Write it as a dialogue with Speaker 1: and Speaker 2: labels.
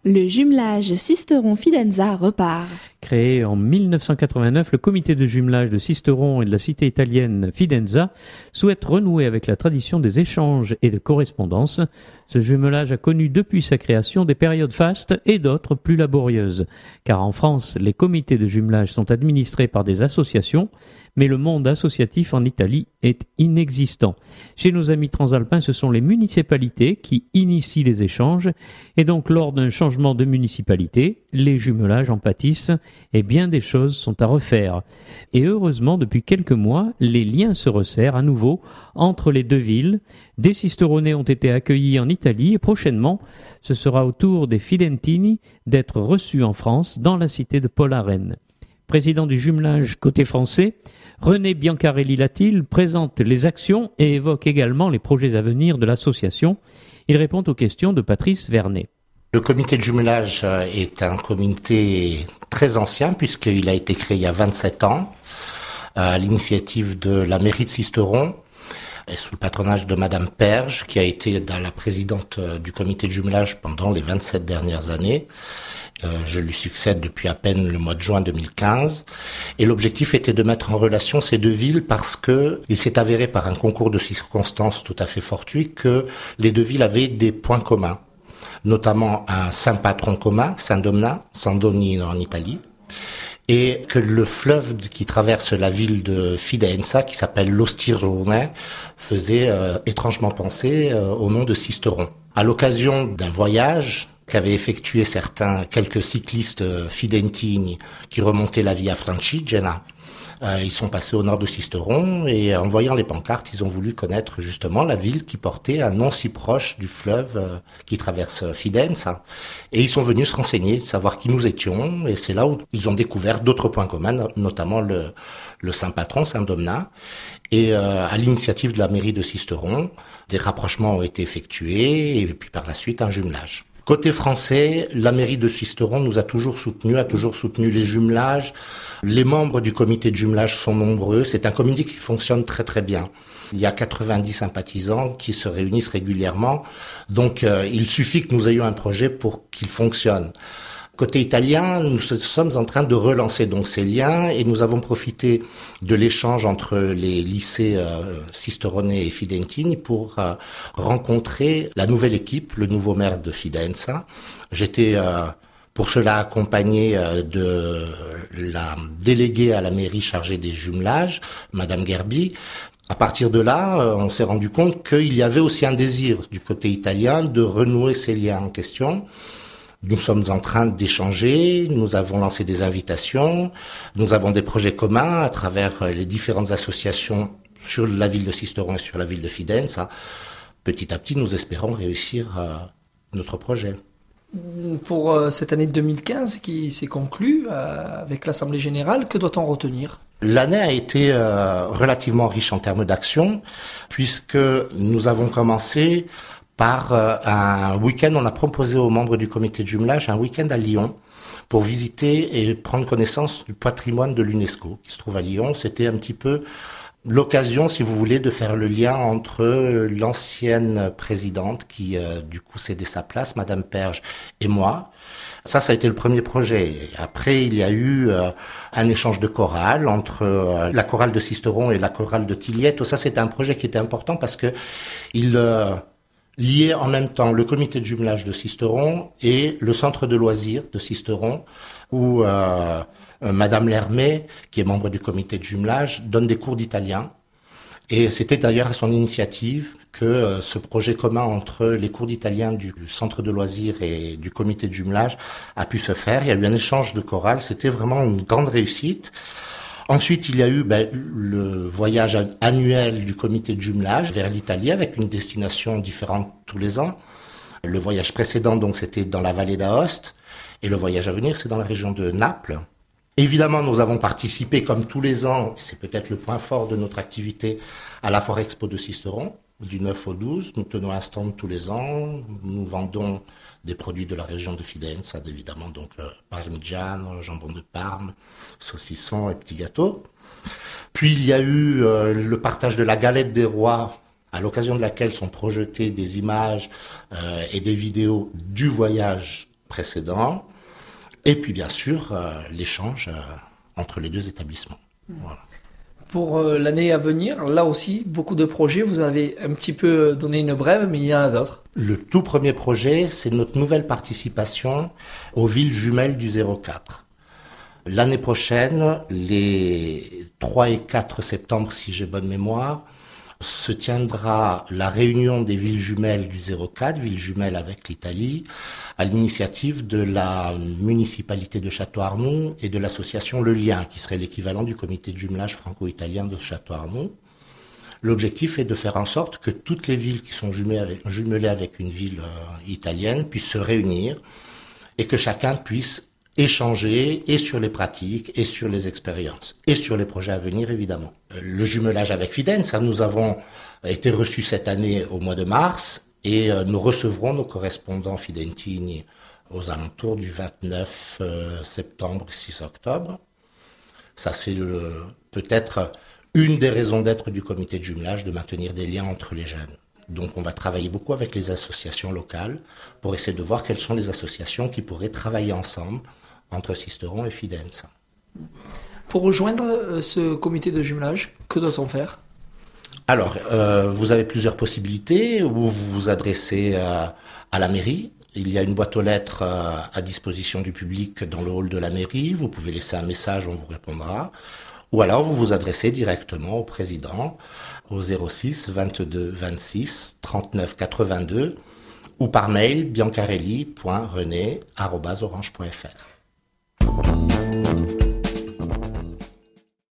Speaker 1: Le jumelage Sisteron-Fidenza repart.
Speaker 2: Créé en 1989, le comité de jumelage de Sisteron et de la cité italienne Fidenza souhaite renouer avec la tradition des échanges et de correspondances. Ce jumelage a connu depuis sa création des périodes fastes et d'autres plus laborieuses, car en France, les comités de jumelage sont administrés par des associations, mais le monde associatif en Italie est inexistant. Chez nos amis transalpins, ce sont les municipalités qui initient les échanges, et donc lors d'un changement de municipalité, les jumelages en pâtissent et bien des choses sont à refaire. Et heureusement, depuis quelques mois, les liens se resserrent à nouveau entre les deux villes. Des Sisteronais ont été accueillis en Italie et prochainement, ce sera au tour des Fidentini d'être reçus en France dans la cité de Pollarenne. Président du jumelage côté français, René Biancarelli-Latil présente les actions et évoque également les projets à venir de l'association. Il répond aux questions de Patrice Vernet.
Speaker 3: Le comité de jumelage est un comité très ancien puisqu'il a été créé il y a 27 ans à l'initiative de la mairie de Sisteron et sous le patronage de Madame Perge qui a été la présidente du comité de jumelage pendant les 27 dernières années. Je lui succède depuis à peine le mois de juin 2015 et l'objectif était de mettre en relation ces deux villes parce que il s'est avéré par un concours de circonstances tout à fait fortuit que les deux villes avaient des points communs, notamment un saint patron commun, San Donnino en Italie, et que le fleuve qui traverse la ville de Fidenza, qui s'appelle l'Ostirone, faisait étrangement penser au nom de Sisteron. À l'occasion d'un voyage qu'avaient effectué quelques cyclistes fidentini qui remontaient la Via Francigena, ils sont passés au nord de Sisteron et en voyant les pancartes, ils ont voulu connaître justement la ville qui portait un nom si proche du fleuve qui traverse Fidenza. Et ils sont venus se renseigner, savoir qui nous étions et c'est là où ils ont découvert d'autres points communs, notamment le saint patron, Saint Domna. Et à l'initiative de la mairie de Sisteron, des rapprochements ont été effectués et puis par la suite un jumelage. Côté français, la mairie de Sisteron nous a toujours soutenu les jumelages. Les membres du comité de jumelage sont nombreux. C'est un comité qui fonctionne très très bien. Il y a 90 sympathisants qui se réunissent régulièrement. Donc il suffit que nous ayons un projet pour qu'il fonctionne. Côté italien, nous sommes en train de relancer donc ces liens et nous avons profité de l'échange entre les lycées Sisteronais et Fidentini pour rencontrer la nouvelle équipe, le nouveau maire de Fidenza. J'étais pour cela accompagné de la déléguée à la mairie chargée des jumelages, Madame Gerbi. À partir de là, on s'est rendu compte qu'il y avait aussi un désir du côté italien de renouer ces liens en question. Nous sommes en train d'échanger, nous avons lancé des invitations, nous avons des projets communs à travers les différentes associations sur la ville de Sisteron et sur la ville de Fidenza. Petit à petit, nous espérons réussir notre projet.
Speaker 4: Pour cette année 2015 qui s'est conclue avec l'Assemblée Générale, que doit-on retenir ?
Speaker 3: L'année a été relativement riche en termes d'action, puisque nous avons commencé par un week-end. On a proposé aux membres du comité de jumelage un week-end à Lyon pour visiter et prendre connaissance du patrimoine de l'UNESCO qui se trouve à Lyon. C'était un petit peu l'occasion, si vous voulez, de faire le lien entre l'ancienne présidente qui, du coup, cédait sa place, Madame Perge, et moi. Ça a été le premier projet. Après, il y a eu un échange de chorales entre la chorale de Sisteron et la chorale de Tilliette. Ça, c'était un projet qui était important parce que il liait en même temps le comité de jumelage de Sisteron et le centre de loisirs de Sisteron, où Madame Lermet, qui est membre du comité de jumelage, donne des cours d'italien. Et c'était d'ailleurs à son initiative que ce projet commun entre les cours d'italien du centre de loisirs et du comité de jumelage a pu se faire. Il y a eu un échange de chorales, c'était vraiment une grande réussite. Ensuite, il y a eu le voyage annuel du comité de jumelage vers l'Italie avec une destination différente tous les ans. Le voyage précédent, donc, c'était dans la vallée d'Aoste et le voyage à venir, c'est dans la région de Naples. Évidemment, nous avons participé, comme tous les ans, c'est peut-être le point fort de notre activité, à la Foire Expo de Sisteron, du 9 au 12. Nous tenons un stand tous les ans. Nous vendons des produits de la région de Fidenza, évidemment, donc parmigiano, jambon de Parme, saucisson et petits gâteaux. Puis il y a eu le partage de la galette des rois, à l'occasion de laquelle sont projetées des images et des vidéos du voyage précédent. Et puis bien sûr, l'échange entre les deux établissements. Voilà.
Speaker 4: Pour l'année à venir, là aussi, beaucoup de projets. Vous avez un petit peu donné une brève, mais il y en a d'autres.
Speaker 3: Le tout premier projet, c'est notre nouvelle participation aux villes jumelles du 04. L'année prochaine, les 3 et 4 septembre, si j'ai bonne mémoire, se tiendra la réunion des villes jumelles du 04, villes jumelles avec l'Italie, à l'initiative de la municipalité de Château-Arnoux et de l'association Le Lien, qui serait l'équivalent du comité de jumelage franco-italien de Château-Arnoux. L'objectif est de faire en sorte que toutes les villes qui sont jumelées avec une ville italienne puissent se réunir et que chacun puisse échanger et sur les pratiques et sur les expériences et sur les projets à venir évidemment. Le jumelage avec Fidenza, nous avons été reçus cette année au mois de mars et nous recevrons nos correspondants fidentini aux alentours du 29 septembre, 6 octobre. Ça c'est peut-être une des raisons d'être du comité de jumelage, de maintenir des liens entre les jeunes. Donc on va travailler beaucoup avec les associations locales pour essayer de voir quelles sont les associations qui pourraient travailler ensemble entre Sisteron et Fidenza.
Speaker 4: Pour rejoindre ce comité de jumelage, que doit-on faire ?
Speaker 3: Alors, vous avez plusieurs possibilités. Vous vous adressez à la mairie. Il y a une boîte aux lettres à disposition du public dans le hall de la mairie. Vous pouvez laisser un message, on vous répondra. Ou alors vous vous adressez directement au président au 06 22 26 39 82 ou par mail biancarelli.rené@orange.fr.